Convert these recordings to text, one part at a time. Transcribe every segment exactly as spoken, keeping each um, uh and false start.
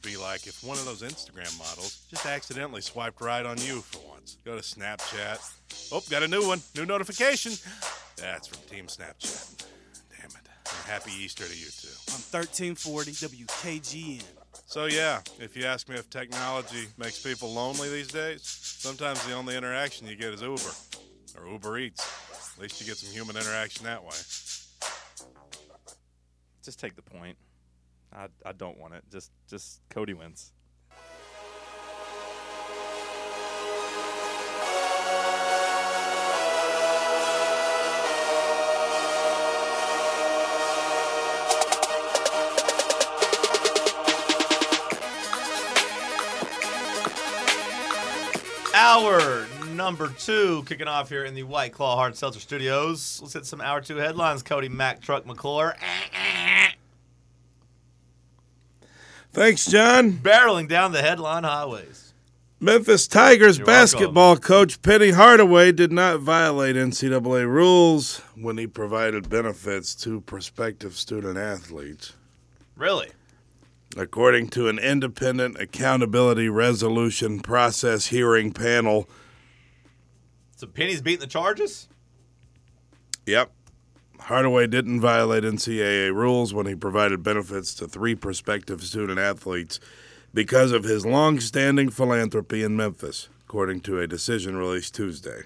Be like if one of those Instagram models just accidentally swiped right on you for once. Go to Snapchat. Oh, got a new one. New notification. That's from Team Snapchat. Damn it. And happy Easter to you, too. On thirteen forty W K G N. So, yeah, if you ask me if technology makes people lonely these days, sometimes the only interaction you get is Uber or Uber Eats. At least you get some human interaction that way. Just take the point. I I don't want it. Just just Cody wins. Hour number two kicking off here in the White Claw Hard Seltzer Studios. Let's hit some hour two headlines. Cody, Mack, Truck, McClure. Thanks, John. Barreling down the headline highways. Memphis Tigers You're basketball welcome. coach Penny Hardaway did not violate N C double A rules when he provided benefits to prospective student athletes. Really? According to an independent accountability resolution process hearing panel. So Penny's beating the charges? Yep. Hardaway didn't violate N C double A rules when he provided benefits to three prospective student athletes because of his long-standing philanthropy in Memphis, according to a decision released Tuesday.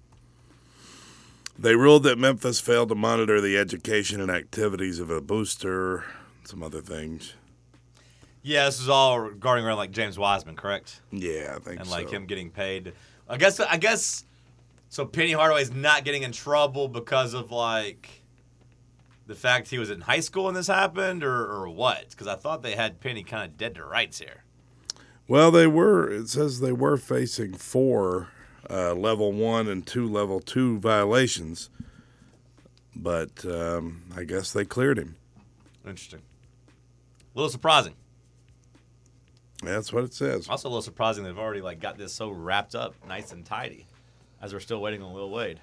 They ruled that Memphis failed to monitor the education and activities of a booster, and some other things. Yeah, this is all regarding around like James Wiseman, correct? Yeah, I think And so. like him getting paid. I guess I guess so Penny Hardaway's not getting in trouble because of like the fact he was in high school when this happened, or, or what? Because I thought they had Penny kind of dead to rights here. Well, they were, it says they were facing four uh, level one and two level two violations, but um, I guess they cleared him. Interesting. A little surprising. That's what it says. Also a little surprising they've already like got this so wrapped up nice and tidy as we're still waiting on Will Wade.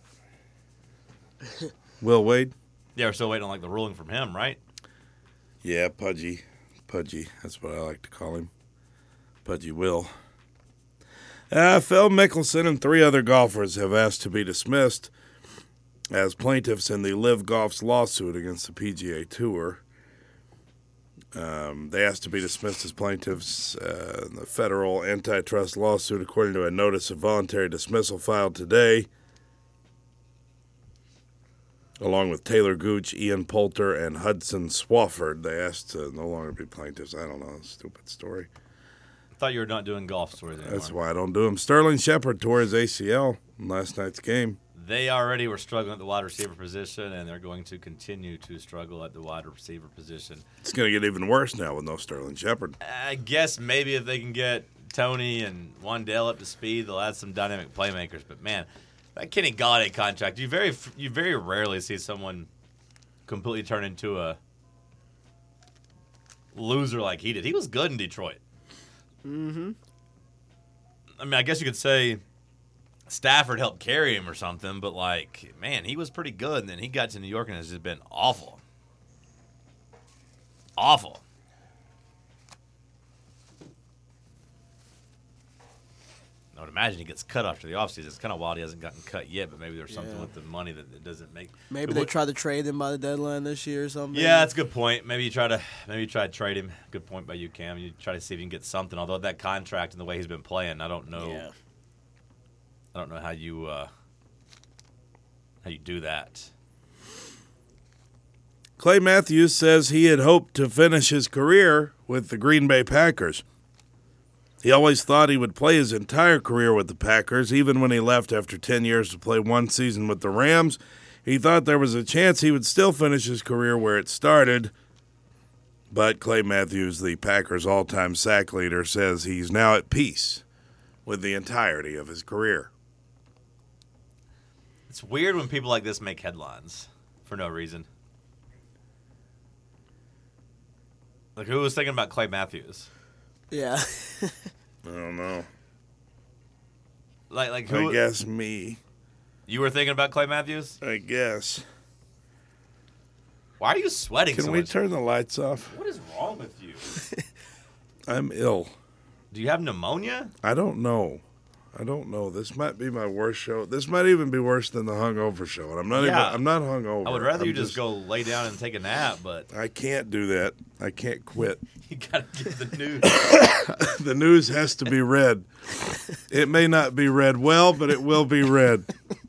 Will Wade? Yeah, we're still waiting on like the ruling from him, right? Yeah, Pudgy. Pudgy. That's what I like to call him. Pudgy Will. Uh, Phil Mickelson and three other golfers have asked to be dismissed as plaintiffs in the Live Golf's lawsuit against the P G A Tour. Um, they asked to be dismissed as plaintiffs uh, in the federal antitrust lawsuit, according to a notice of voluntary dismissal filed today. Along with Taylor Gooch, Ian Poulter, and Hudson Swafford, they asked to no longer be plaintiffs. I don't know. Stupid story. I thought you were not doing golf stories anymore. That's why I don't do them. Sterling Shepard tore his A C L in last night's game. They already were struggling at the wide receiver position, and they're going to continue to struggle at the wide receiver position. It's going to get even worse now with no Sterling Shepard. I guess maybe if they can get Tony and Wandale up to speed, they'll add some dynamic playmakers. But, man, that Kenny Galladay contract, you very you very rarely see someone completely turn into a loser like he did. He was good in Detroit. Mm-hmm. I mean, I guess you could say Stafford helped carry him or something, but, like, man, he was pretty good. And then he got to New York and has just been awful. Awful. I would imagine he gets cut after the offseason. It's kind of wild he hasn't gotten cut yet, but maybe there's something Yeah. with the money that it doesn't make. Maybe It they would- try to trade him by the deadline this year or something. Yeah, that's a good point. Maybe you try to maybe you try to trade him. Good point by you, Cam. You try to see if you can get something. Although that contract and the way he's been playing, I don't know. Yeah. I don't know how you uh, how you do that. Clay Matthews says he had hoped to finish his career with the Green Bay Packers. He always thought he would play his entire career with the Packers, even when he left after ten years to play one season with the Rams. He thought there was a chance he would still finish his career where it started. But Clay Matthews, the Packers' all-time sack leader, says he's now at peace with the entirety of his career. It's weird when people like this make headlines for no reason. Like, who was thinking about Clay Matthews? Yeah. I don't know. Like, like who? I guess me. You were thinking about Clay Matthews? I guess. Why are you sweating Can so we much? turn the lights off? What is wrong with you? I'm ill. Do you have pneumonia? I don't know. I don't know. This might be my worst show. This might even be worse than the hungover show. And I'm not Yeah. even. I'm not hungover. I would rather I'm you just, go lay down and take a nap, but I can't do that. I can't quit. you gotta get the news. The news has to be read. It may not be read well, but it will be read.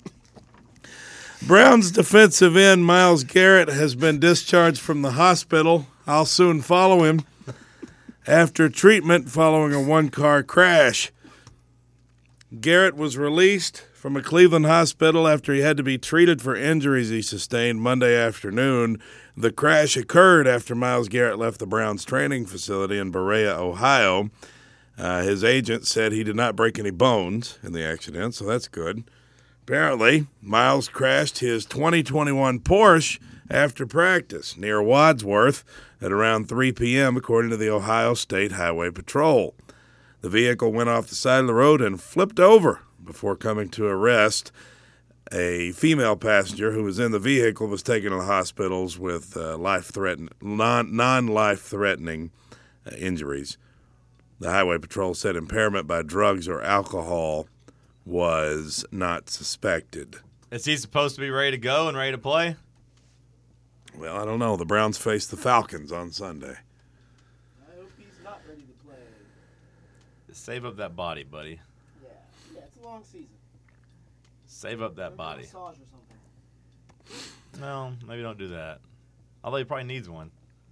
Browns defensive end Myles Garrett has been discharged from the hospital. I'll soon follow him after treatment following a one-car crash. Garrett was released from a Cleveland hospital after he had to be treated for injuries he sustained Monday afternoon. The crash occurred after Myles Garrett left the Browns training facility in Berea, Ohio. Uh, his agent said he did not break any bones in the accident, so that's good. Apparently, Myles crashed his twenty twenty-one Porsche after practice near Wadsworth at around three p.m., according to the Ohio State Highway Patrol. The vehicle went off the side of the road and flipped over before coming to a rest. A female passenger who was in the vehicle was taken to the hospitals with uh, life-threatening, non- non-life-threatening uh, injuries. The Highway Patrol said impairment by drugs or alcohol was not suspected. Is he supposed to be ready to go and ready to play? Well, I don't know. The Browns face the Falcons on Sunday. I hope he's not ready to play. Save up that body, buddy. Yeah, yeah, it's a long season. Save up that body. Massage or something. No, maybe don't do that. Although he probably needs one.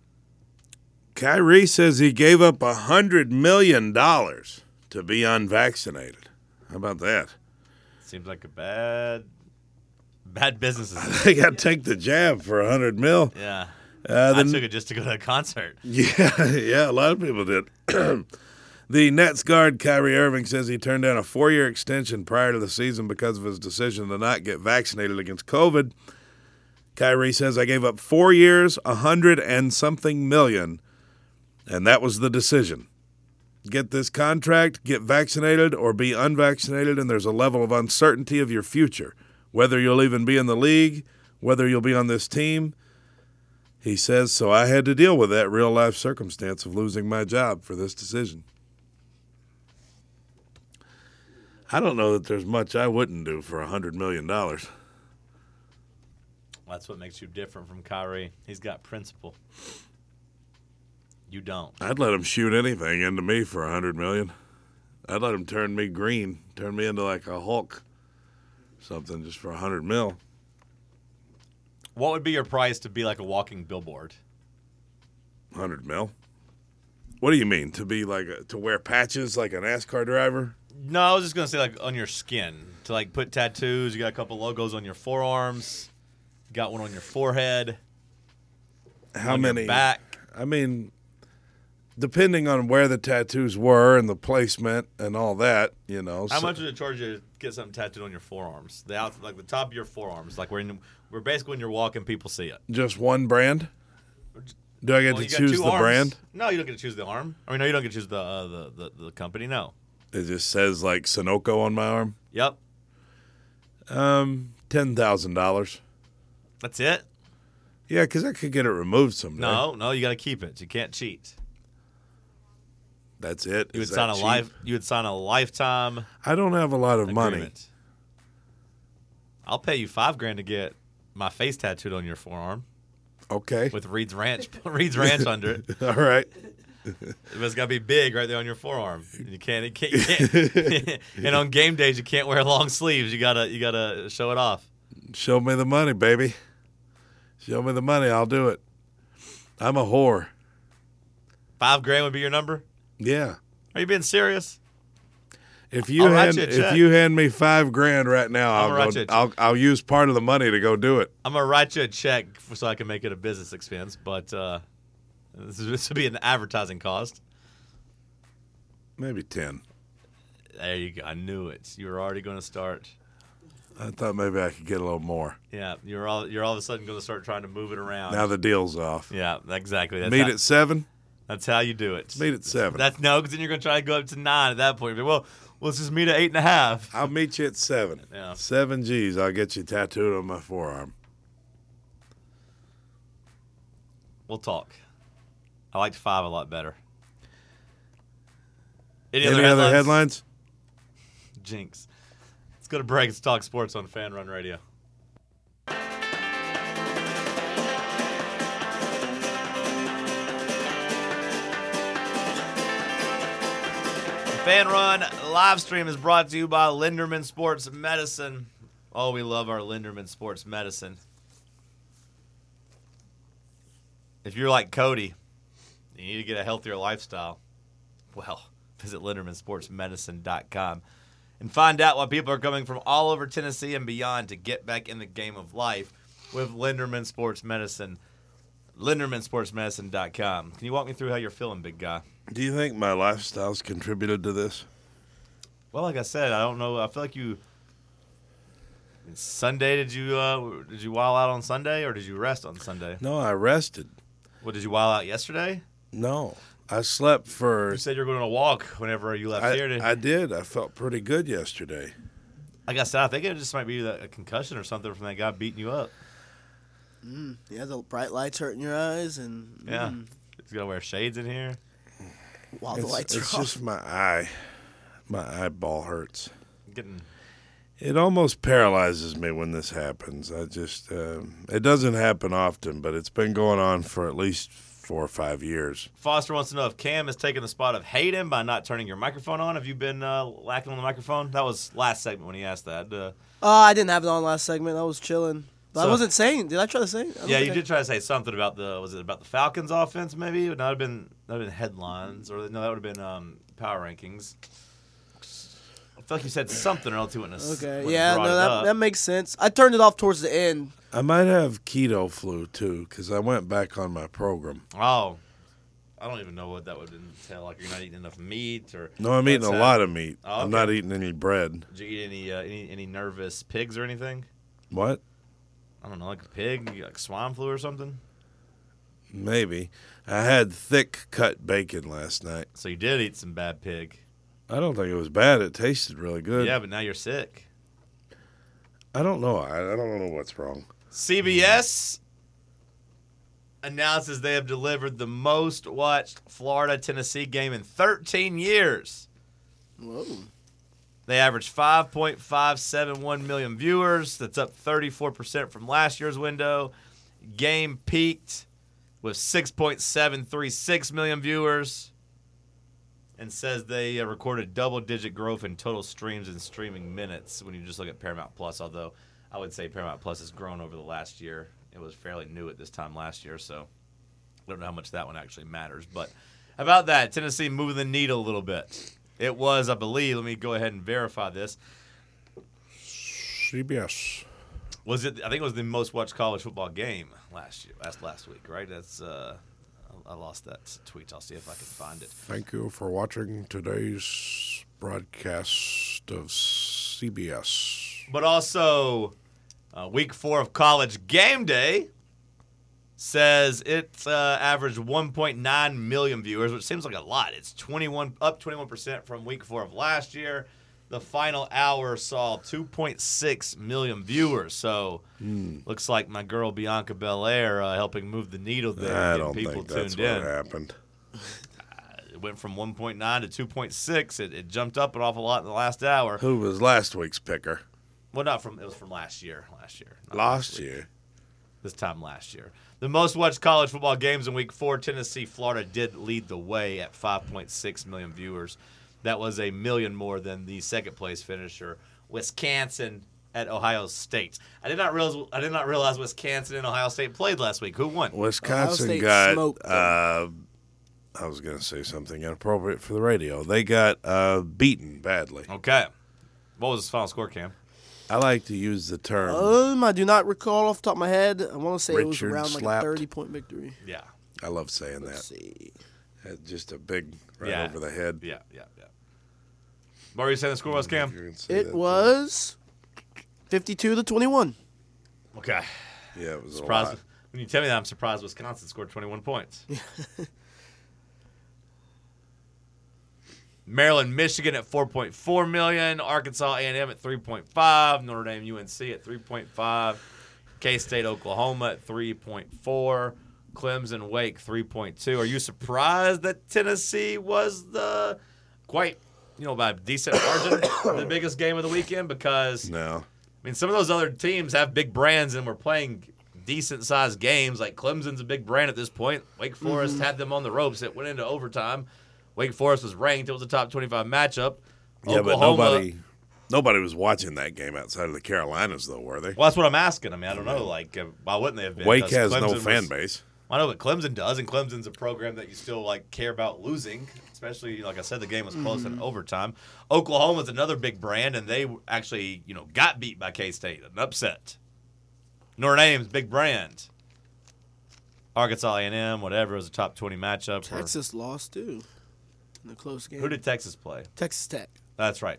Kyrie says he gave up one hundred million dollars to be unvaccinated. How about that? Seems like a bad, bad business. They got to take the jab for one hundred mil. Yeah. Uh, I the, took it just to go to a concert. yeah, yeah, a lot of people did. The Nets guard Kyrie Irving says he turned down a four-year extension prior to the season because of his decision to not get vaccinated against COVID. Kyrie says, I gave up four years, a hundred and something million, and that was the decision. Get this contract, get vaccinated, or be unvaccinated, and there's a level of uncertainty of your future, whether you'll even be in the league, whether you'll be on this team. He says, so I had to deal with that real-life circumstance of losing my job for this decision. I don't know that there's much I wouldn't do for one hundred million dollars. That's what makes you different from Kyrie. He's got principle. You don't. I'd let him shoot anything into me for one hundred million dollars. I'd let him turn me green, turn me into like a Hulk, something just for one hundred mil. What would be your price to be like a walking billboard? one hundred mil? What do you mean? To be like a, to wear patches like a NASCAR driver? No, I was just gonna say like on your skin to like put tattoos. You got a couple logos on your forearms. You got one on your forehead. How on many? Your back. I mean, depending on where the tattoos were and the placement and all that, you know. How so, much would it charge you to get something tattooed on your forearms? The out, like the top of your forearms, like we're in, we're basically when you're walking, people see it. Just one brand? Do I get Well, to you got choose two the arms. brand? No, you don't get to choose the arm. I mean, no, you don't get to choose the uh, the, the the company. No. It just says like Sunoco on my arm. Yep. Um, ten thousand dollars. That's it. Yeah, because I could get it removed someday. No, no, you got to keep it. You can't cheat. That's it. You Is would sign that a cheap? life. You would sign a lifetime I don't have a lot of money. agreement. I'll pay you five grand to get my face tattooed on your forearm Okay. with Reed's Ranch, Reed's Ranch under it. All right. But it's got to be big right there on your forearm. You can't, you can't, you can't. And on game days, you can't wear long sleeves. You gotta, you gotta show it off. Show me the money, baby. Show me the money. I'll do it. I'm a whore. Five grand would be your number. Yeah. Are you being serious? If you I'll write hand you a if check. you hand me five grand right now, I'm I'll gonna write go, you a check. I'll I'll use part of the money to go do it. I'm gonna write you a check so I can make it a business expense, but uh, this, this would be an advertising cost. Maybe ten. There you go. I knew it. You were already going to start. I thought maybe I could get a little more. Yeah, you're all you're all of a sudden going to start trying to move it around. Now the deal's off. Yeah, exactly. That's Meet how, at seven. That's how you do it. Meet at seven. That's no, because then you're going to try to go up to nine at that point. But, well, let's just meet at eight and a half. I'll meet you at seven. Yeah. Seven G's. I'll get you tattooed on my forearm. We'll talk. I liked five a lot better. Any, Any other, other headlines? headlines? Jinx. Let's go to break. Let's talk sports on Fan Run Radio. Fan Run live stream is brought to you by Linderman Sports Medicine. Oh, we love our Linderman Sports Medicine. If you're like Cody, you need to get a healthier lifestyle. Well, visit Linderman Sports Medicine dot com and find out why people are coming from all over Tennessee and beyond to get back in the game of life with Linderman Sports Medicine. Linderman Sports Medicine dot com. Can you walk me through how you're feeling, big guy? Do you think my lifestyle's contributed to this? Well, like I said, I don't know. I feel like you. Sunday, did you uh, did you wild out on Sunday or did you rest on Sunday? No, I rested. What, did you wild out yesterday? No, I slept for. You said you were going on a walk whenever you left I, here. To, I did. I felt pretty good yesterday. like I said, I think it just might be that- a concussion or something from that guy beating you up. Mm, yeah, the bright lights hurting your eyes, and Yeah. mm, He's got to wear shades in here. while the It's, lights it's are off. just my eye. My eyeball hurts. Getting It almost paralyzes me when this happens. I just, uh, it doesn't happen often, but it's been going on for at least four or five years. Foster wants to know if Cam has taken the spot of Hayden by not turning your microphone on. Have you been uh, lacking on the microphone? That was last segment when he asked that. Uh, Oh, I didn't have it on last segment. I was chilling. But So- I wasn't saying. Did I try to say? I don't yeah, think you I- did try to say something about the was it about the Falcons offense? Maybe that would have been that would have been headlines, or no, that would have been um, power rankings. I feel like you said something, or else you wouldn't have. Okay, wouldn't have yeah, brought no, it that, up. that makes sense. I turned it off towards the end. I might have keto flu too, because I went back on my program. Oh, I don't even know what that would entail. Like you're not eating enough meat, or No, I'm eating what's a that? lot of meat. Oh, I'm okay. not eating any bread. Did you eat any uh, any any nervous pigs or anything? What? I don't know, like a pig, like swine flu or something. Maybe. I had thick cut bacon last night. So you did eat some bad pig. I don't think it was bad. It tasted really good. Yeah, but now you're sick. I don't know. I, I don't know what's wrong. C B S announces they have delivered the most watched Florida-Tennessee game in thirteen years. Whoa. They averaged five point five seven one million viewers. That's up thirty-four percent from last year's window. Game peaked with six point seven three six million viewers, and says they uh, recorded double-digit growth in total streams and streaming minutes when you just look at Paramount Plus, although I would say Paramount Plus has grown over the last year. It was fairly new at this time last year, so I don't know how much that one actually matters. But about that, Tennessee moving the needle a little bit. It was, I believe, let me go ahead and verify this. C B S. Was it? I think it was the most watched college football game last year, last last week, right? That's uh, I I lost that tweet. I'll see if I can find it. Thank you for watching today's broadcast of C B S. But also, uh, week four of College Game Day says it uh, averaged one point nine million viewers, which seems like a lot. It's twenty-one up twenty-one percent from week four of last year. The final hour saw two point six million viewers. So Mm. looks like my girl Bianca Belair uh, helping move the needle there. I getting don't people think that's tuned what in. happened. It went from one point nine to two point six. It, it jumped up an awful lot in the last hour. Who was last week's picker? Well, not from it was from last year. Last year. not Last this week. year. This time last year. The most watched college football games in week four, Tennessee, Florida did lead the way at five point six million viewers. That was a million more than the second place finisher, Wisconsin at Ohio State. I did not realize I did not realize Wisconsin and Ohio State played last week. Who won? Wisconsin State got. smoked them. Uh, I was going to say something inappropriate for the radio. They got uh, beaten badly. Okay. What was the final score, Cam? I like to use the term. Um, I do not recall off the top of my head. I want to say it was Richard around like slapped. a thirty-point victory. Yeah. I love saying Let's that. see. Uh, Just a big right Yeah. over the head. Yeah, yeah, yeah. What were you saying the score was, Cam? You're gonna say It that, was fifty-two to twenty-one. Okay. too. Yeah, it was Surprised. a lot. When you tell me that, I'm surprised Wisconsin scored twenty-one points. Maryland, Michigan at four point four million, Arkansas A and M at three point five, Notre Dame U N C at three point five, K-State Oklahoma at three point four, Clemson Wake three point two. Are you surprised that Tennessee was the quite, you know, by a decent margin, the biggest game of the weekend because, No. I mean, some of those other teams have big brands and we're playing decent-sized games. Like Clemson's a big brand at this point. Wake Forest had them on the ropes. It went into overtime. Wake Forest was ranked. It was a top twenty-five matchup. Yeah, Oklahoma, but nobody nobody was watching that game outside of the Carolinas, though, were they? Well, that's what I'm asking. I mean, I don't know. Like, uh, why wouldn't they have been? Wake 'Cause has Clemson no was- fan base. I know what Clemson does, and Clemson's a program that you still like care about losing, especially like I said, the game was close in overtime. Oklahoma's another big brand, and they actually you know got beat by K-State, an upset. Notre Dame's big brand. Arkansas A and M, whatever, it was a top twenty matchup. for- Texas lost too in a close game. Who did Texas play? Texas Tech? That's right.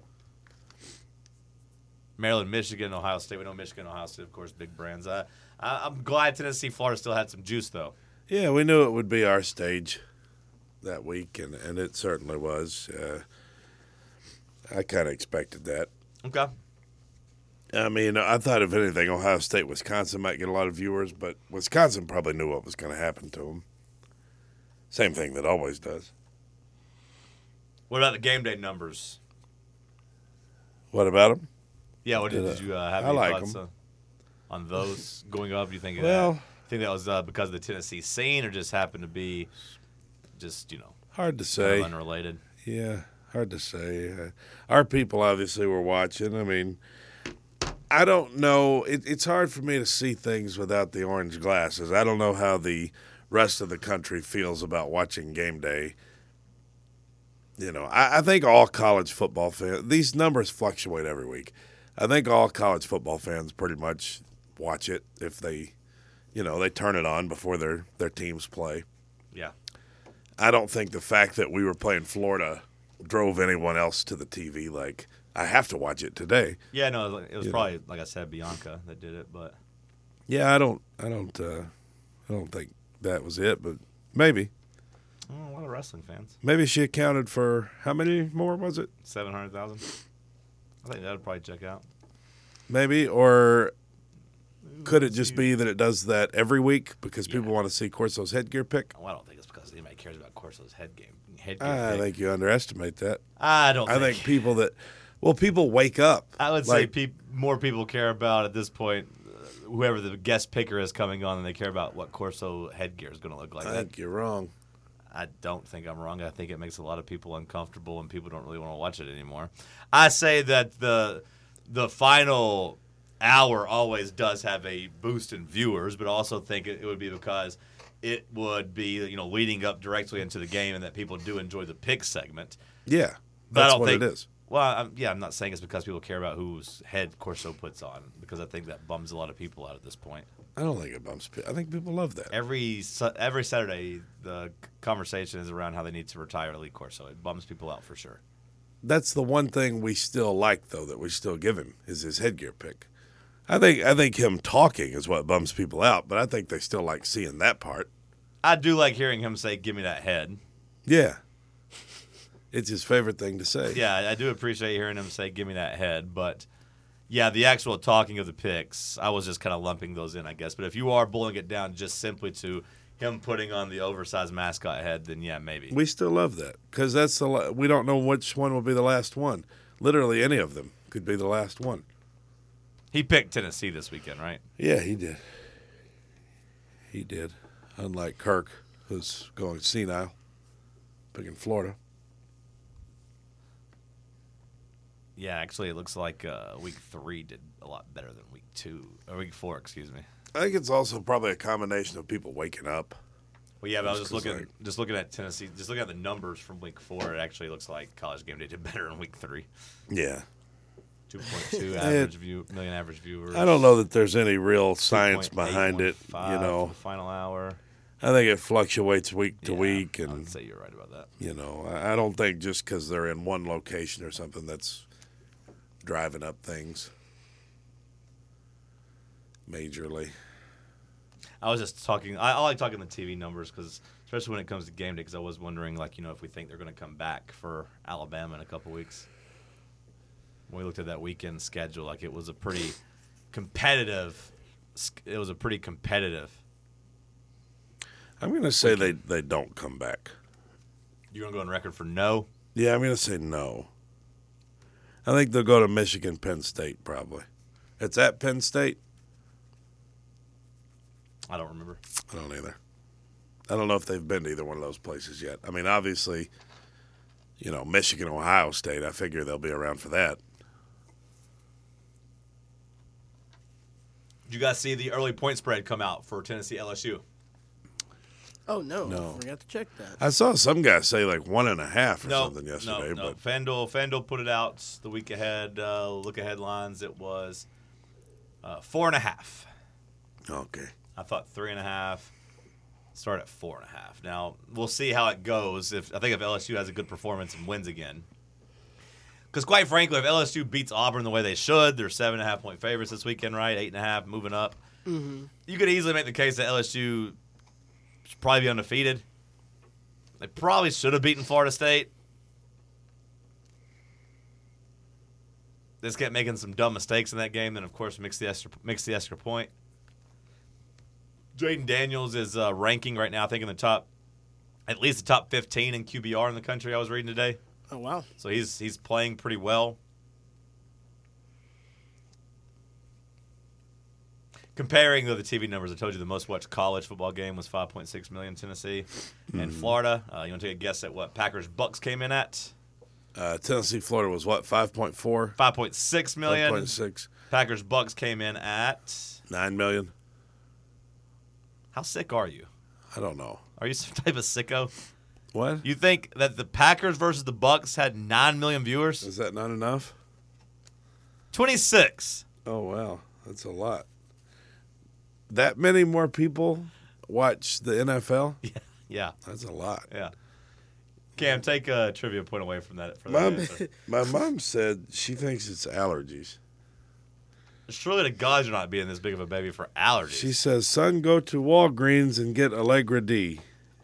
Maryland, Michigan, Ohio State. We know Michigan, Ohio State, of course, big brands. I, I, I'm glad Tennessee, Florida still had some juice, though. Yeah, we knew it would be our stage that week, and, and it certainly was. Uh, I kind of expected that. Okay. I mean, I thought if anything, Ohio State, Wisconsin might get a lot of viewers, but Wisconsin probably knew what was going to happen to them. Same thing that always does. What about the game day numbers? What about them? Yeah, what did, Did I- did you uh, have I any like thoughts 'em. uh, on those going up? Do you think Well- that, think that was uh, because of the Tennessee scene, or just happened to be just you know Hard to kind say. of unrelated? Yeah, hard to say. Uh, our people obviously were watching. I mean, I don't know. It, it's hard for me to see things without the orange glasses. I don't know how the rest of the country feels about watching game day. You know, I, I think all college football fans, these numbers fluctuate every week. I think all college football fans pretty much watch it if they, you know, they turn it on before their, their teams play. Yeah. I don't think the fact that we were playing Florida drove anyone else to the T V like, I have to watch it today. Yeah, no, it was, it was You probably like I said, Bianca that did it, but Yeah, I don't I don't uh, I don't think that was it, but maybe. oh, a lot of wrestling fans. Maybe she accounted for how many more was it? Seven hundred thousand. I think that would probably check out. Maybe, or could it just be that it does that every week because people Yeah. want to see Corso's headgear pick? Well, I don't think it's because anybody cares about Corso's head game. Headgear I pick. think you underestimate that. I don't. I think. think people that, well, people wake up. I would say like, peop more people care about at this point uh, whoever the guest picker is coming on than they care about what Corso headgear is going to look like. I That- think you're wrong. I don't think I'm wrong. I think it makes a lot of people uncomfortable and people don't really want to watch it anymore. I say that the the final hour always does have a boost in viewers, but I also think it, it would be because it would be you know leading up directly into the game and that people do enjoy the pick segment. Yeah, But I that's don't what think, it is. Well, I'm, yeah, I'm not saying it's because people care about whose head Corso puts on because I think that bums a lot of people out at this point. I don't think it bumps. pe- I think people love that. Every Su- every Saturday, the conversation is around how they need to retire Lee Corso. It bums people out for sure. That's the one thing we still like, though, that we still give him is his headgear pick. I think I think him talking is what bums people out, but I think they still like seeing that part. I do like hearing him say, "Give me that head." Yeah, it's his favorite thing to say. Yeah, I do appreciate hearing him say, "Give me that head." But yeah, the actual talking of the picks, I was just kind of lumping those in, I guess. But if you are boiling it down just simply to him putting on the oversized mascot head, then yeah, maybe. We still love that because that's the la- we don't know which one will be the last one. Literally, any of them could be the last one. He picked Tennessee this weekend, right? Yeah, he did. He did. Unlike Kirk, who's going senile, picking Florida. Yeah, actually, it looks like uh, week three did a lot better than week two or week four. Excuse me. I think it's also probably a combination of people waking up. Well, yeah, but I was Just just 'cause, looking, like- just looking at Tennessee, just looking at the numbers from week four. It actually looks like College Game Day did better in week three. Yeah. Two point two average view, million average viewers. I don't know that there's any real science two point eight, behind it. You one five know, for the final hour. I think it fluctuates week to Yeah, week, I and would say you're right about that. you know, I I don't think just because they're in one location or something that's driving up things majorly. I was just talking. I, I like talking the T V numbers because, especially when it comes to game day, because I was wondering, like, you know, if we think they're going to come back for Alabama in a couple weeks. When we looked at that weekend schedule, like it was a pretty competitive. It was a pretty competitive. I'm going to say they, they don't come back. You're going to go on record for no. Yeah, I'm going to say no. I think they'll go to Michigan, Penn State, probably. It's at Penn State? I don't remember. I don't either. I don't know if they've been to either one of those places yet. I mean, obviously, you know, Michigan, Ohio State, I figure they'll be around for that. Did you guys see the early point spread come out for Tennessee L S U? Oh, no. No. I forgot to check that. I saw some guy say like one and a half or No, something yesterday. no, no. But FanDuel, FanDuel put it out the week ahead. Uh, look ahead lines. It was uh, four and a half. Okay. I thought three and a half. Start at four and a half. Now we'll see how it goes. If I think if L S U has a good performance and wins again, because quite frankly, if L S U beats Auburn the way they should, they're seven and a half point favorites this weekend, right? Eight and a half, moving up. Mm-hmm. You could easily make the case that L S U should probably be undefeated. They probably should have beaten Florida State. They just kept making some dumb mistakes in that game. Then, of course, mix the extra, mix the extra point. Jaden Daniels is uh, ranking right now, I think, in the top, at least the top fifteen in Q B R in the country. I was reading today, Oh, wow. so he's he's playing pretty well. Comparing though the T V numbers, I told you the most watched college football game was five point six million Tennessee and Florida. Uh, you want to take a guess at what Packers Bucks came in at? uh, Tennessee, Florida was what, five point four? five point six million. five point six. Packers Bucks came in at. nine million? How sick are you? I don't know. Are you some type of sicko? What? You think that the Packers versus the Bucks had nine million viewers? Is that not enough? twenty-six. Oh, wow. That's a lot. That many more people watch the N F L? Yeah, yeah, That's a lot. yeah. Cam, take a trivia point away from that. For that Mom, answer. my mom said she thinks it's allergies. Surely the gods are not being this big of a baby for allergies. She says, son, go to Walgreens and get Allegra D.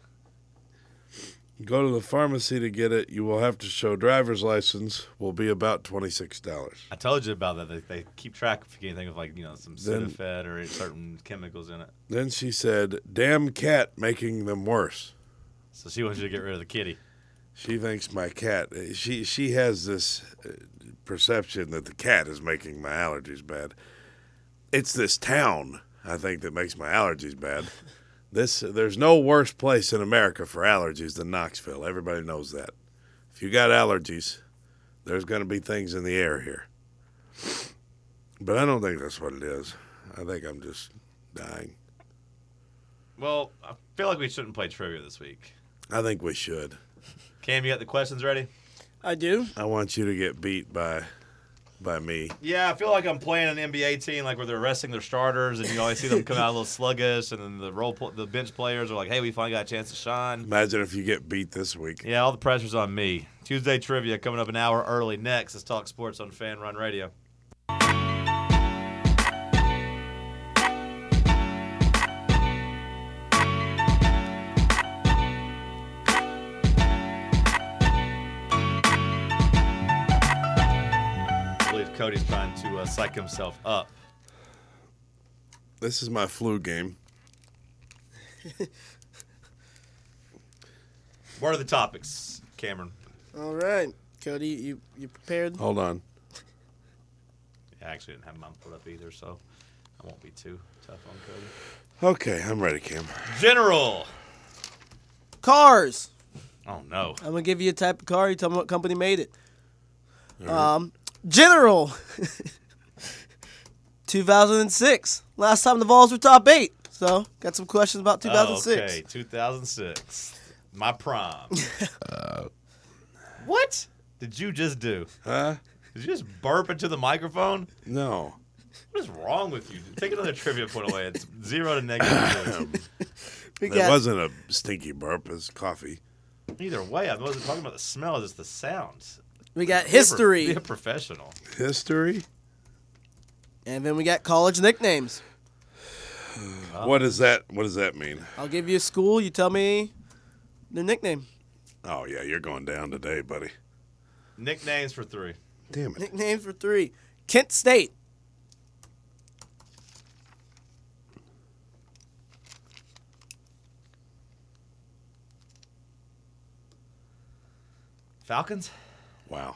Go to the pharmacy to get it. You will have to show driver's license. Will be about twenty-six dollars. I told you about that. They, they keep track if you anything of like you know some Then- Sudafed or certain chemicals in it. Then she said, damn cat making them worse. So she wants you to get rid of the kitty. She thinks my cat, she she has this uh, perception that the cat is making my allergies bad. It's this town, I think, that makes my allergies bad. This There's no worse place in America for allergies than Knoxville. Everybody knows that. If you got allergies, there's going to be things in the air here. But I don't think that's what it is. I think I'm just dying. Well, I feel like we shouldn't play trivia this week. I think we should. Cam, you got the questions ready? I do. I want you to get beat by by me. Yeah, I feel like I'm playing an N B A team, like where they're resting their starters, and you always see them come out a little sluggish, and then the role, pl- the bench players are like, "Hey, we finally got a chance to shine." Imagine if you get beat this week. Yeah, all the pressure's on me. Tuesday trivia coming up an hour early. Next, let's talk sports on Fan Run Radio. Cody's trying to uh, psych himself up. This is my flu game. What are the topics, Cameron? All right. Cody, you, you prepared? Hold on. Yeah, I actually didn't have mine put up either, so I won't be too tough on Cody. Okay, I'm ready, Cam. General. Cars. Oh, no. I'm going to give you a type of car. You tell me what company made it. All right. Um, General. two thousand six. Last time the Vols were top eight. So, got some questions about two thousand six. Okay, two thousand six. My prime. uh, what did you just do? Huh? Did you just burp into the microphone? No. What is wrong with you? Take another trivia point away. It's zero to negative. We It got wasn't a stinky burp. It was coffee. Either way, I wasn't talking about the smell, just the sounds. we got Be a pro- history. Be a professional. History? And then we got college nicknames. What does that What does that mean? I'll give you a school. You tell me their nickname. Oh, yeah, you're going down today, buddy. Nicknames for three. Damn it. Nicknames for three. Kent State. Falcons? Wow.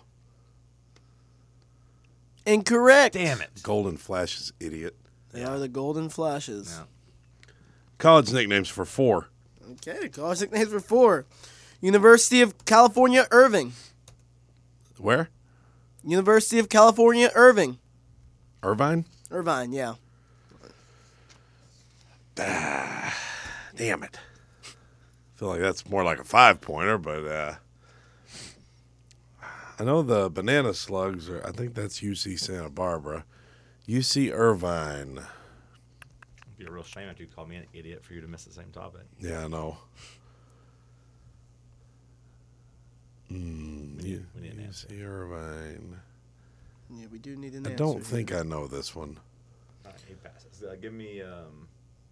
Incorrect. Damn it. Golden Flashes, idiot. They are the Golden Flashes. Yeah. College nicknames for four. Okay, college nicknames for four. University of California, Irving. Where? University of California, Irving. Irvine? Irvine, yeah. Damn it. I feel like that's more like a five-pointer, but uh, I know the Banana Slugs are, I think that's U C Santa Barbara. U C Irvine. It'd be a real shame if you called me an idiot for you to miss the same topic. Yeah, I know. Mm, We need- U- we need an answer. U C Irvine. Yeah, we do need an I answer. don't here. think I know this one. All right, he passes. Uh, give me, um,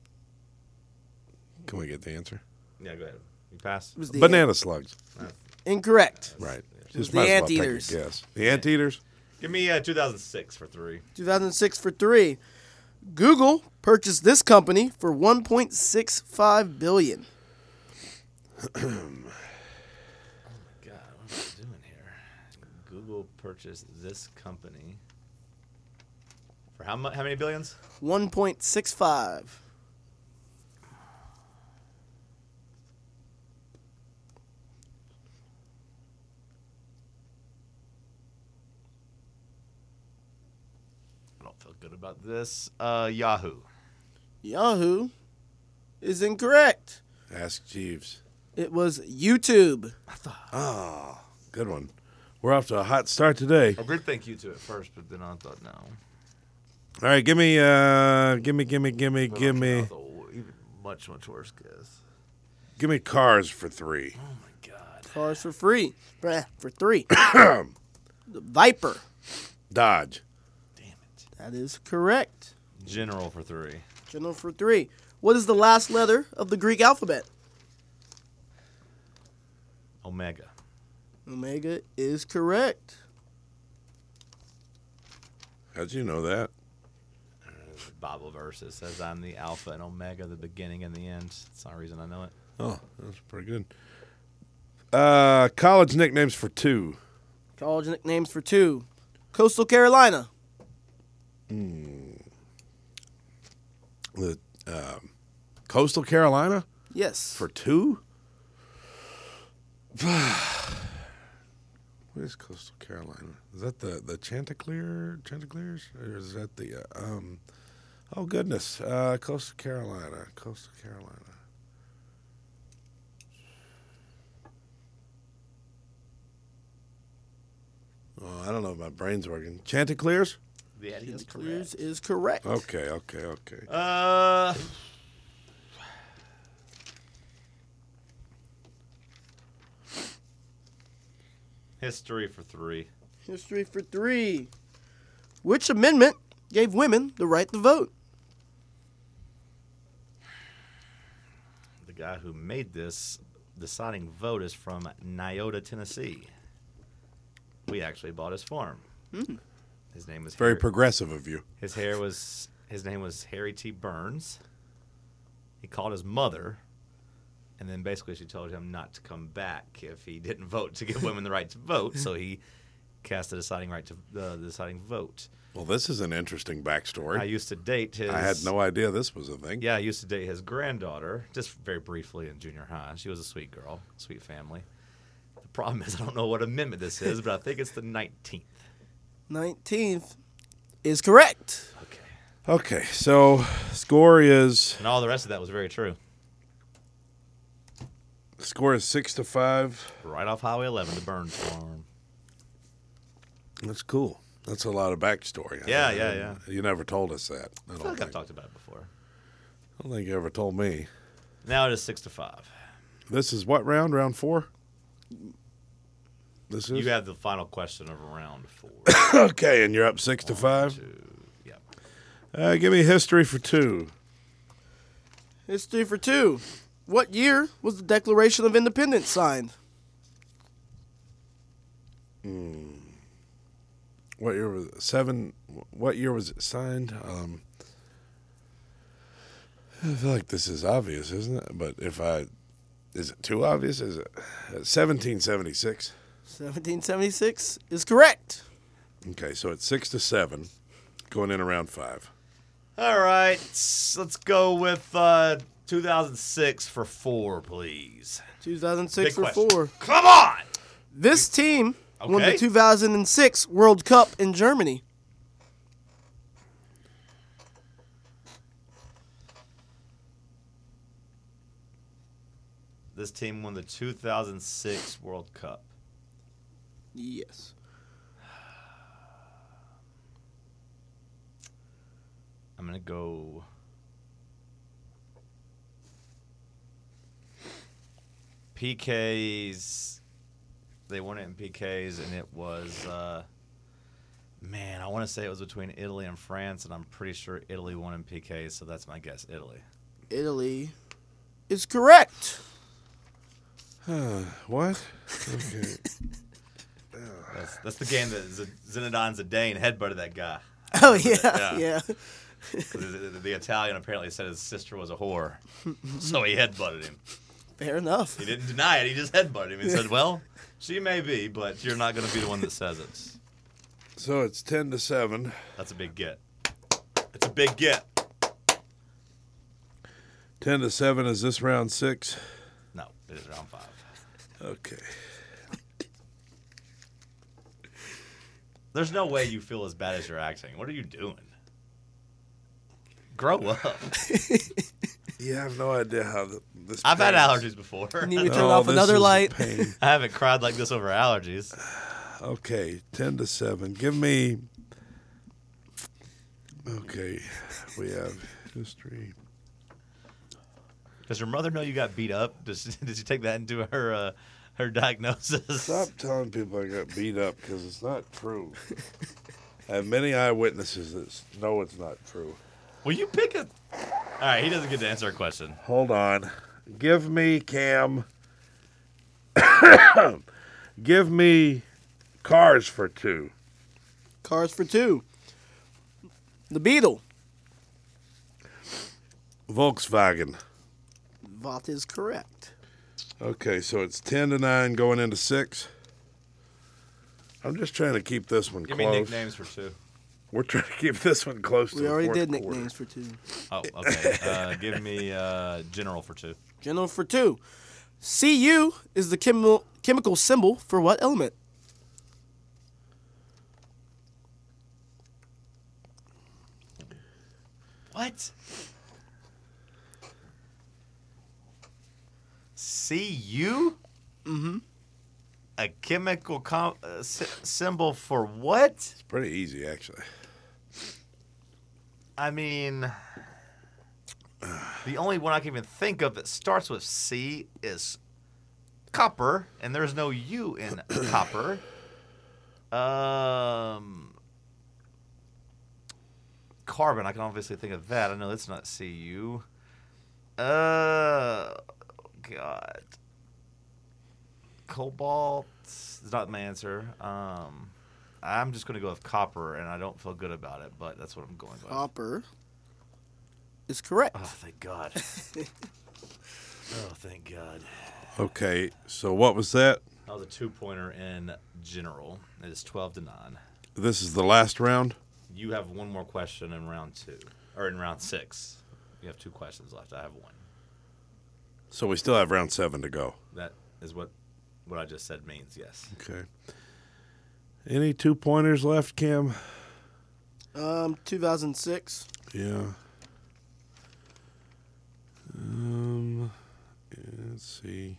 Can we get the answer? yeah, go ahead. You pass? It was the Banana Slugs. Incorrect. Right. was Just the might as well take a Anteaters. guess. The Anteaters? Give me uh, two thousand six for three. two thousand six for three. Google purchased this company for one point six five billion dollars. God, what am I doing here? Google purchased this company for how much? How many billions? one point six five. I don't feel good about this. Uh, Yahoo. Yahoo is incorrect. Ask Jeeves. It was YouTube. Oh, good one. We're off to a hot start today. I did think you two at first, but then I thought no. All right, give me, uh, give me, give me, give me, give me, Even much, much worse guess. give me Cars for three. Oh my God. Cars for free. Bruh, for three. The Viper. Dodge. Damn it. That is correct. General for three. General for three. What is the last letter of the Greek alphabet? Omega. Omega is correct. How'd you know that? Bible verse that says I'm the Alpha and Omega, the beginning and the end. That's the only reason I know it. Oh, that's pretty good. Uh, college nicknames for two. College nicknames for two. Coastal Carolina. The um, Coastal Carolina Yes. for two. What is Coastal Carolina? Is that the the Chanticleer Chanticleers, or is that the uh, um? Oh goodness, uh, Coastal Carolina, Coastal Carolina. Oh, I don't know if my brain's working. Chanticleers? That is Clears correct. is correct. Okay, okay, okay. Uh, history for three. History for three. Which amendment gave women the right to vote? The guy who made this deciding vote is from Nyota, Tennessee. We actually bought his farm. His name was Very Harry- progressive of you. His hair was his name was Harry T. Burns. He called his mother, and then basically she told him not to come back if he didn't vote to give women the right to vote. So he cast the deciding right to uh, the deciding vote. Well, this is an interesting backstory. I used to date his. I had no idea this was a thing. Yeah, I used to date his granddaughter, just very briefly in junior high. She was a sweet girl, sweet family. The problem is I don't know what amendment this is, but I think it's the nineteenth. nineteenth is correct. Okay. Okay, so score is And all the rest of that was very true. score is six to five. Right off Highway eleven, the Burns farm. That's cool. That's a lot of backstory. Yeah, I- yeah, I- yeah. You never told us that. I I don't, feel like think. I've talked about it before. I don't think you ever told me. Now it is six to five. This is what round? Round four? This is You have the final question of round four. okay, and you're up six to five. Two, yeah. Uh, give me history for two. History for two. What year was the Declaration of Independence signed? What year was it? Seven? What year was it signed? Um, I feel like this is obvious, isn't it? But if I, is it too obvious? Is it seventeen seventy-six? seventeen seventy-six is correct. Okay, so it's six to seven, going in around five. All right, let's go with uh, two thousand six for four, please. two thousand six Big for question. four. Come on! This team won the Okay. two thousand six World Cup in Germany. This team won the two thousand six World Cup. Yes. I'm going to go... P Ks. They won it in P Ks, and it was... Uh, man, I want to say it was between Italy and France, and I'm pretty sure Italy won in P Ks, so that's my guess, Italy. Italy is correct. What? Okay. That's, that's the game that Z- Zinedine Zidane headbutted that guy. Oh, yeah. Yeah. Yeah. 'Cause The, the, the Italian apparently said his sister was a whore, so he headbutted him. Fair enough. He didn't deny it. He just headbutted him and said, well, she may be, but you're not going to be the one that says it. So it's ten to seven. That's a big get. It's a big get. ten to seven, is this round six? No, it is round five. Okay. There's no way you feel as bad as you're acting. What are you doing? Grow up. Yeah, I have no idea how the, this. I've had pains. allergies before. Need me to turn Oh, off this another is a light. pain. I haven't cried like this over allergies. Okay, ten to seven. Give me. Okay, we have history. Does your mother know you got beat up? Does, did you take that into her uh, her diagnosis? Stop telling people I got beat up because it's not true. I have many eyewitnesses that know it's not true. Will you pick a... All right, he doesn't get to answer a question. Hold on. Give me, Cam. Give me Cars for two. Cars for two. The Beetle. Volkswagen. Vought is correct. Okay, so it's ten to nine going into six. I'm just trying to keep this one Give close. me nicknames for two. We're trying to keep this one close to We the already fourth did quarter. nicknames for two. Oh, okay. Uh, give me uh, General for two. General for two. C U is the chemi- chemical symbol for what element? What? C U? Mm-hmm. A chemical com- uh, sy- symbol for what? It's pretty easy, actually. I mean, the only one I can even think of that starts with C is copper, and there's no U in copper. Um, carbon, I can obviously think of that. I know that's not C U. Uh, God. Cobalt is not my answer. Um, I'm just going to go with copper, and I don't feel good about it, but that's what I'm going with. Copper is correct. Oh, thank God. Oh, thank God. Okay, so what was that? That was a two-pointer in general. It is twelve to nine. This is the last round? You have one more question in round two, or in round six. You have two questions left. I have one. So we still have round seven to go. That is what what I just said means, yes. Okay. Any two pointers left, Cam? Um, two thousand six. Yeah. Um, let's see.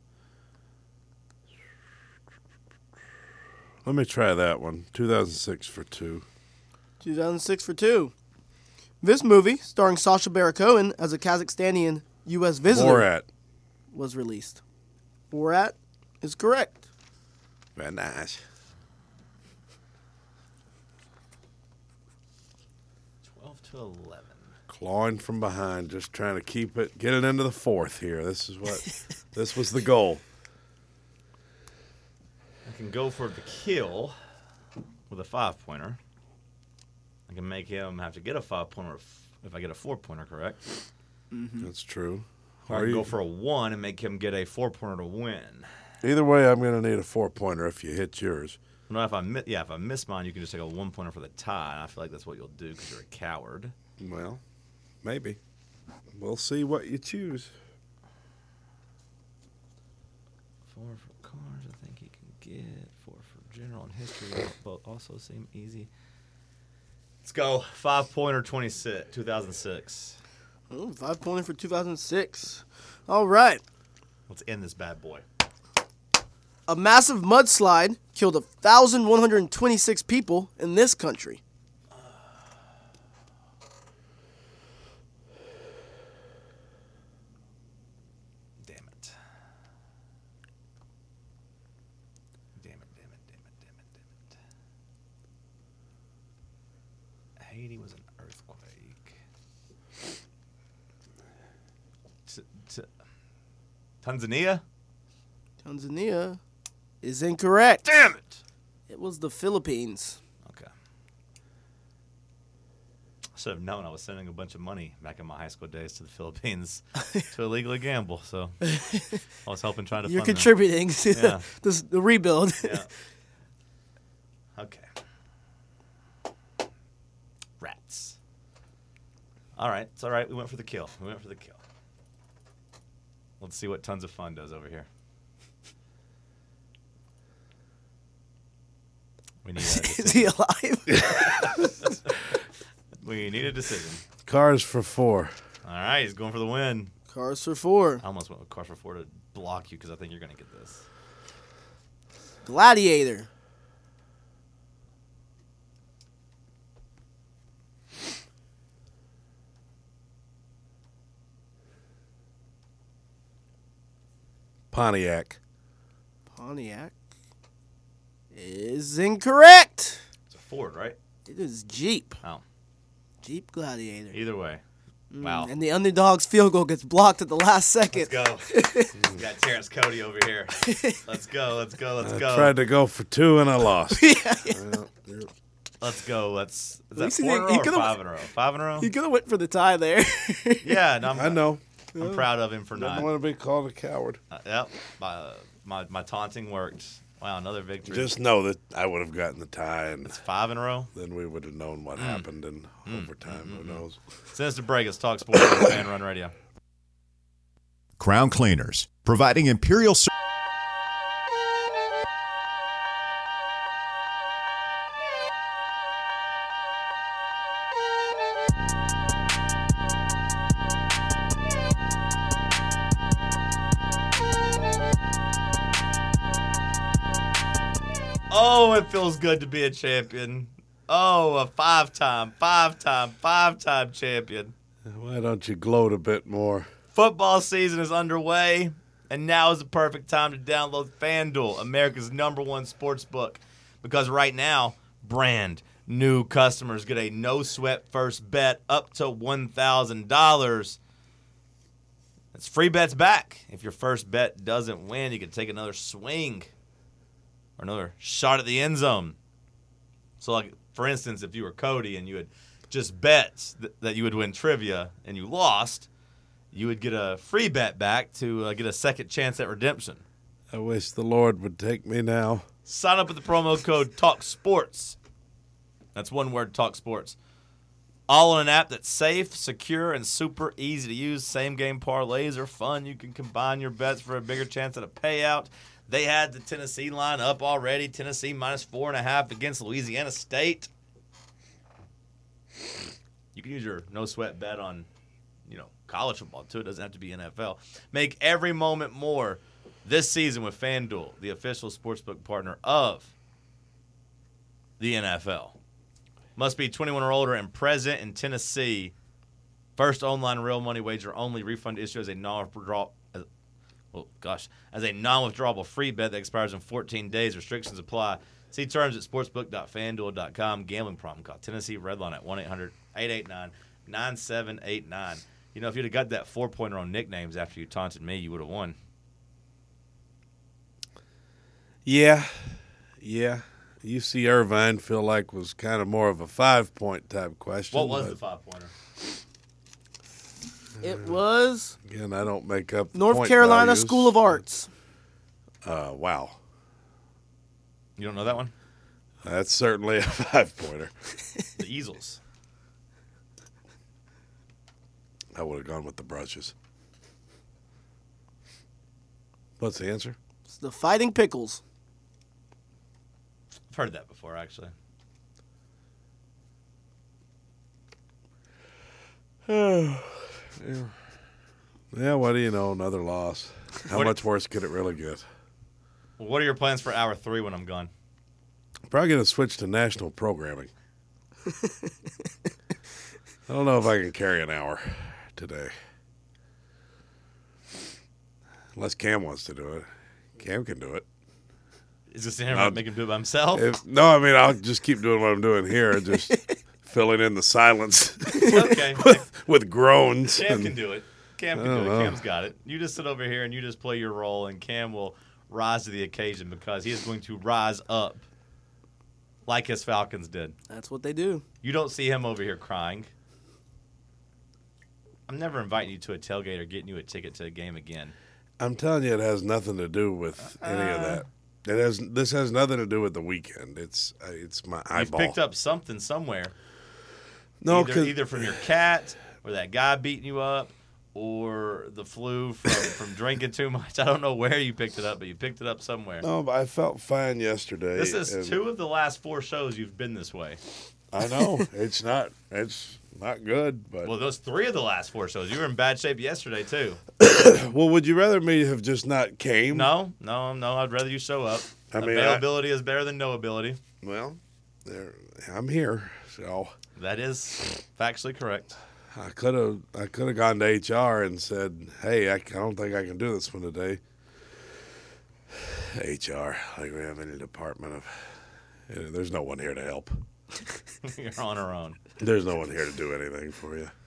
Let me try that one. two thousand six for two. two thousand six for two. This movie, starring Sacha Baron Cohen as a Kazakhstanian U S visitor, Borat. was released. Borat is correct. Very nice. twelve to eleven. Clawing from behind, just trying to keep it, get it into the fourth here. This is what, this was the goal. I can go for the kill with a five-pointer. I can make him have to get a five-pointer if, if I get a four-pointer, correct? That's true. Or I Are can you- go for a one and make him get a four-pointer to win. Either way, I'm going to need a four-pointer if you hit yours. No, if I mi- yeah, if I miss mine, you can just take a one pointer for the tie. And I feel like that's what you'll do because you're a coward. Well, maybe. We'll see what you choose. Four for cars, I think he can get. Four for general and history. Both also seem easy. Let's go. Five pointer, twenty-six, two thousand six. Oh, five pointer for two thousand six. All right. Let's end this bad boy. A massive mudslide killed one thousand one hundred twenty-six people in this country. Damn it. Damn it, damn it, damn it, damn it, damn it. Haiti was an earthquake. T- t- Tanzania? Tanzania is incorrect. Damn it! It was the Philippines. Okay. I should have known I was sending a bunch of money back in my high school days to the Philippines to illegally gamble. So I was helping trying to You're fund them. contributing to Yeah. the, the rebuild. Yeah. Okay. Rats. All right. It's all right. We went for the kill. We went for the kill. Let's see what Tons of Fun does over here. We need a Is he decision. alive? We need a decision. Cars for four. All right. He's going for the win. Cars for four. I almost went with Cars for Four to block you because I think you're going to get this. Gladiator. Pontiac. Pontiac is incorrect. It's a Ford, right? It is Jeep. Oh. Jeep Gladiator. Either way. Mm, Wow. And the underdog's field goal gets blocked at the last second. Let's go. We got Terrence Cody over here. Let's go. Let's go. Let's I go. tried to go for two and I lost. yeah, yeah. Well, you're- Let's go. Let's. Is that least he four in a didn't- he row or could've- five in a row? Five in a row? He could have went for the tie there. Yeah. No, I'm, I know. I'm proud of him for Don't not. want to be called a coward. Uh, yep. My, my my taunting worked. Wow, another victory. Just know that I would have gotten the tie, and It's five in a row. then we would have known what happened in overtime. Who knows? Send us to break. It's Talk Sports on Fan Run Radio. Crown Cleaners, providing Imperial ser- Oh, it feels good to be a champion. Oh, a five-time, five-time, five-time champion. Why don't you gloat a bit more? Football season is underway, and now is the perfect time to download FanDuel, America's number one sports book. Because right now, brand new customers get a no-sweat first bet up to one thousand dollars. That's free bets back. If your first bet doesn't win, you can take another swing or another shot at the end zone. So, like, for instance, if you were Cody and you had just bet th- that you would win trivia and you lost, you would get a free bet back to uh, get a second chance at redemption. I wish the Lord would take me now. Sign up with the promo code TALKSPORTS. That's one word, TALKSPORTS. All on an app that's safe, secure, and super easy to use. Same game parlays are fun. You can combine your bets for a bigger chance at a payout. They had the Tennessee line up already. Tennessee minus four and a half against Louisiana State. You can use your no sweat bet on, you know, college football too. It doesn't have to be N F L. Make every moment more this season with FanDuel, the official sportsbook partner of the N F L. Must be twenty-one or older and present in Tennessee. First online real money wager only. Refund issue as a non-withdrawal. Well, gosh, as a non-withdrawable free bet that expires in fourteen days. Restrictions apply. See terms at sportsbook dot fan duel dot com. Gambling problem. Call Tennessee Redline at one eight hundred eight eight nine nine seven eight nine. You know, if you'd have got that four-pointer on nicknames after you taunted me, you would have won. Yeah, yeah. U C Irvine feel like was kind of more of a five-point type question. What was but the five-pointer? It was Again, I don't make up the North point Carolina values. School of Arts. Uh, wow. You don't know that one? That's certainly a five-pointer. The easels. I would have gone with the brushes. What's the answer? It's the Fighting Pickles. I've heard that before, actually. yeah. yeah, what do you know? Another loss. How What- much worse could it really get? Well, what are your plans for hour three when I'm gone? Probably going to switch to national programming. I don't know if I can carry an hour today. Unless Cam wants to do it. Cam can do it. Is this him Uh, make him do it by himself? If, no, I mean, I'll just keep doing what I'm doing here, just filling in the silence Okay. with, with groans. Cam and- can do it. Cam can I do don't it. know. Cam's got it. You just sit over here and you just play your role, and Cam will rise to the occasion because he is going to rise up like his Falcons did. That's what they do. You don't see him over here crying. I'm never inviting you to a tailgate or getting you a ticket to a game again. I'm telling you, it has nothing to do with any of that. It has. This has nothing to do with the weekend. It's uh, it's my You've eyeball. picked up something somewhere. no, either, 'cause- either from your cat or that guy beating you up or the flu from, from drinking too much. I don't know where you picked it up, but you picked it up somewhere. no, but I felt fine yesterday. This is and two of the last four shows you've been this way. I know it's not. It's not good, but Well, those three of the last four shows. You were in bad shape yesterday, too. well, would you rather me have just not came? No, no, no. I'd rather you show up. I mean, Availability is better than no ability. Well, there, I'm here, so That is factually correct. I could have. I could have gone to H R and said, "Hey, I, I don't think I can do this one today." H R, like we have any department of. You know, there's no one here to help. You're on our own. There's no one here to do anything for you.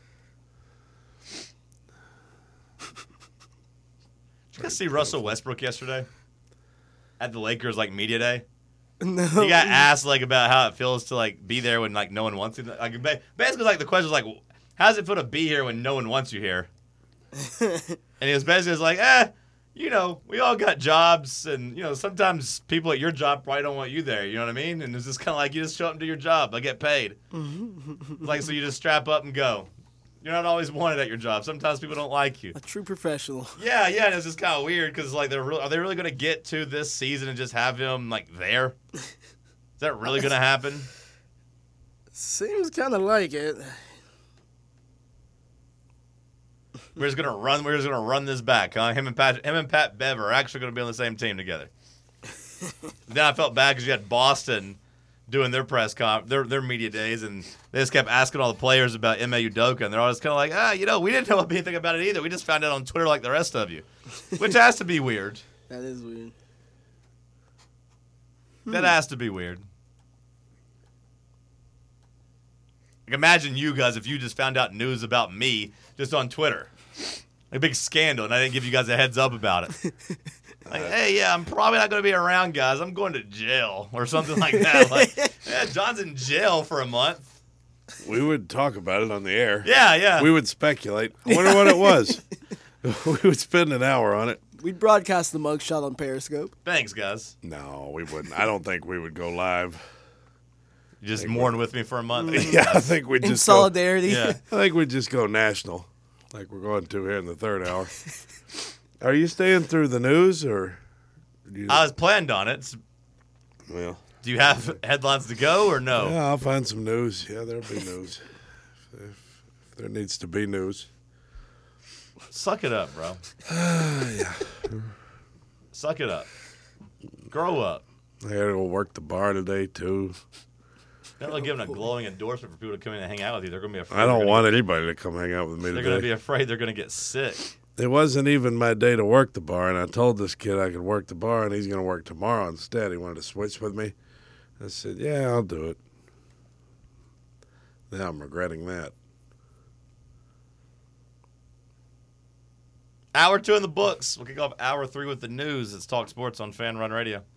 Did you guys see Russell Westbrook yesterday at the Lakers like media day? No. He got asked like about how it feels to like be there when like no one wants you. Like ba- basically, like the question was like, how does it feel to be here when no one wants you here? And he was basically just like, eh, you know, we all got jobs, and you know, sometimes people at your job probably don't want you there. You know what I mean? And it's just kind of like you just show up and do your job. I get paid. Like so, you just strap up and go. You're not always wanted at your job. Sometimes people don't like you. A true professional. Yeah, yeah, and it's just kind of weird because like they're re- are they really going to get to this season and just have him like there? Is that really going to happen? Seems kind of like it. We're just gonna run. We're just gonna run this back, huh? Him and Pat, him and Pat Bev are actually gonna be on the same team together. Then I felt bad because you had Boston doing their press con, their their media days, and they just kept asking all the players about M A Udoka, and they're all just kind of like, ah, you know, we didn't know anything about it either. We just found out on Twitter like the rest of you, which has to be weird. That is weird. That has to be weird. Like, imagine you guys if you just found out news about me just on Twitter. Like a big scandal, and I didn't give you guys a heads up about it. Like, hey, yeah, I'm probably not going to be around, guys. I'm going to jail or something like that. Like, yeah, John's in jail for a month. We would talk about it on the air. Yeah, yeah. We would speculate. I wonder what it was. We would spend an hour on it. We'd broadcast the mugshot on Periscope. Thanks, guys. No, we wouldn't. I don't think we would go live. You just mourn with me for a month. Yeah, I think we'd In just go, solidarity. Yeah. I think we'd just go national, like we're going to here in the third hour. Are you staying through the news, or? Do you, I was planned on it. well, Do you have headlines to go or no? yeah, I'll find some news. Yeah, there'll be news. if, if there needs to be news. Suck it up, bro. Yeah, Suck it up. Grow up. I gotta go work the bar today too. They're not giving a glowing endorsement for people to come in and hang out with you. They're going to be afraid. I don't they're want gonna, anybody to come hang out with me They're going to be today. afraid they're going to get sick. It wasn't even my day to work the bar, and I told this kid I could work the bar, and he's gonna work tomorrow instead. He wanted to switch with me. I said, "Yeah, I'll do it." Now I'm regretting that. Hour two in the books. We'll kick off hour three with the news. It's Talk Sports on Fan Run Radio.